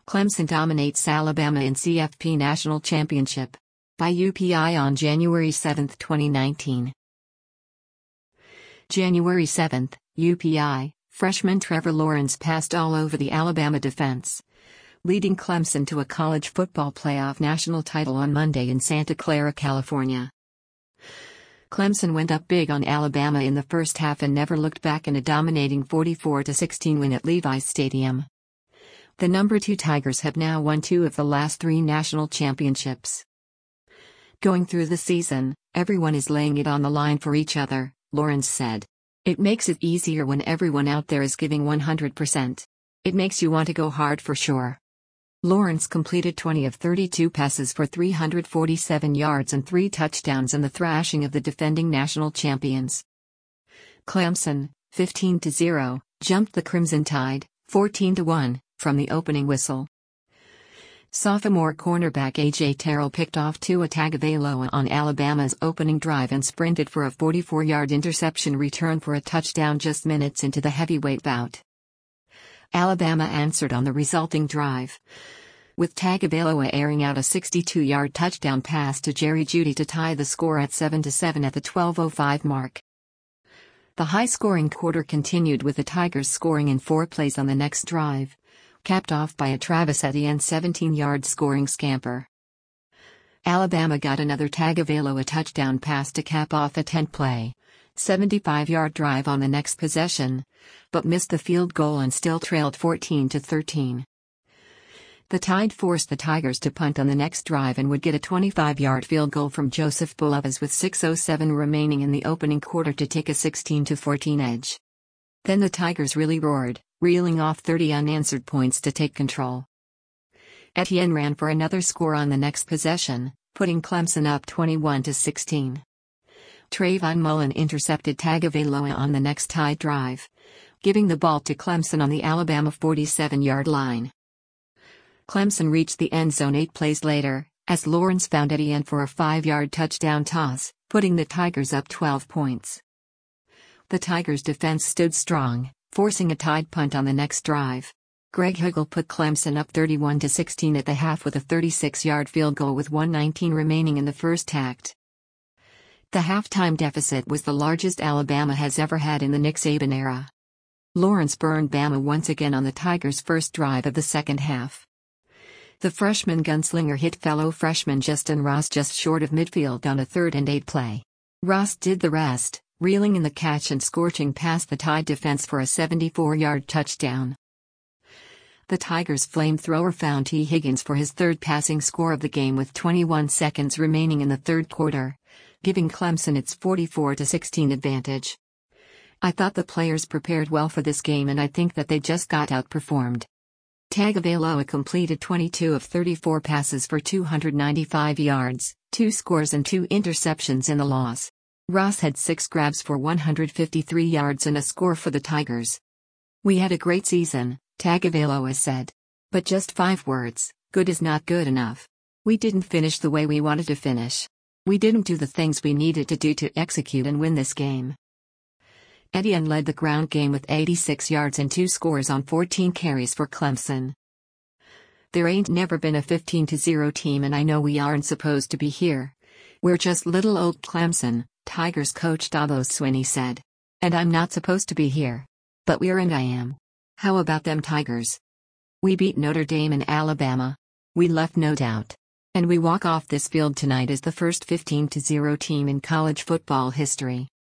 Clemson dominates Alabama in CFP National Championship. By UPI on January 7, 2019. January 7, UPI, freshman Trevor Lawrence passed all over the Alabama defense, leading Clemson to a college football playoff national title on Monday in Santa Clara, California. Clemson went up big on Alabama in the first half and never looked back in a dominating 44-16 win at Levi's Stadium. The number 2 Tigers have now won 2 of the last 3 national championships. Going through the season, everyone is laying it on the line for each other, Lawrence said. It makes it easier when everyone out there is giving 100%. It makes you want to go hard for sure. Lawrence completed 20 of 32 passes for 347 yards and 3 touchdowns in the thrashing of the defending national champions. Clemson, 15-0, jumped the Crimson Tide, 14-1, from the opening whistle. Sophomore cornerback A.J. Terrell picked off Tua Tagovailoa on Alabama's opening drive and sprinted for a 44-yard interception return for a touchdown just minutes into the heavyweight bout. Alabama answered on the resulting drive, with Tagovailoa airing out a 62-yard touchdown pass to Jerry Jeudy to tie the score at 7-7 at the 12:05 mark. The high-scoring quarter continued with the Tigers scoring in 4 plays on the next drive, capped off by a Travis Etienne 17-yard scoring scamper. Alabama got another Tagovailoa touchdown pass to cap off a 10-play, 75-yard drive on the next possession, but missed the field goal and still trailed 14-13. The Tide forced the Tigers to punt on the next drive and would get a 25-yard field goal from Joseph Bulovas with 6:07 remaining in the opening quarter to take a 16-14 edge. Then the Tigers really roared, reeling off 30 unanswered points to take control. Etienne ran for another score on the next possession, putting Clemson up 21-16. Trayvon Mullen intercepted Tagovailoa on the next Tide drive, giving the ball to Clemson on the Alabama 47-yard line. Clemson reached the end zone 8 plays later, as Lawrence found Etienne for a 5-yard touchdown toss, putting the Tigers up 12 points. The Tigers' defense stood strong, forcing a Tide punt on the next drive. Greg Hugel put Clemson up 31-16 at the half with a 36-yard field goal with 1:19 remaining in the first act. The halftime deficit was the largest Alabama has ever had in the Nick Saban era. Lawrence burned Bama once again on the Tigers' first drive of the second half. The freshman gunslinger hit fellow freshman Justin Ross just short of midfield on a 3rd and 8 play. Ross did the rest, reeling in the catch and scorching past the Tide defense for a 74-yard touchdown. The Tigers' flamethrower found T. Higgins for his 3rd passing score of the game with 21 seconds remaining in the 3rd quarter, giving Clemson its 44-16 advantage. I thought the players prepared well for this game and I think that they just got outperformed. Tagovailoa completed 22 of 34 passes for 295 yards, 2 scores and 2 interceptions in the loss. Ross had 6 grabs for 153 yards and a score for the Tigers. We had a great season, Tagovailoa said. But just 5 words, good is not good enough. We didn't finish the way we wanted to finish. We didn't do the things we needed to do to execute and win this game. Etienne led the ground game with 86 yards and 2 scores on 14 carries for Clemson. There ain't never been a 15-0 team and I know we aren't supposed to be here. We're just little old Clemson, Tigers coach Dabo Swinney said. And I'm not supposed to be here. But we're and I am. How about them Tigers? We beat Notre Dame and Alabama. We left no doubt. And we walk off this field tonight as the first 15-0 team in college football history.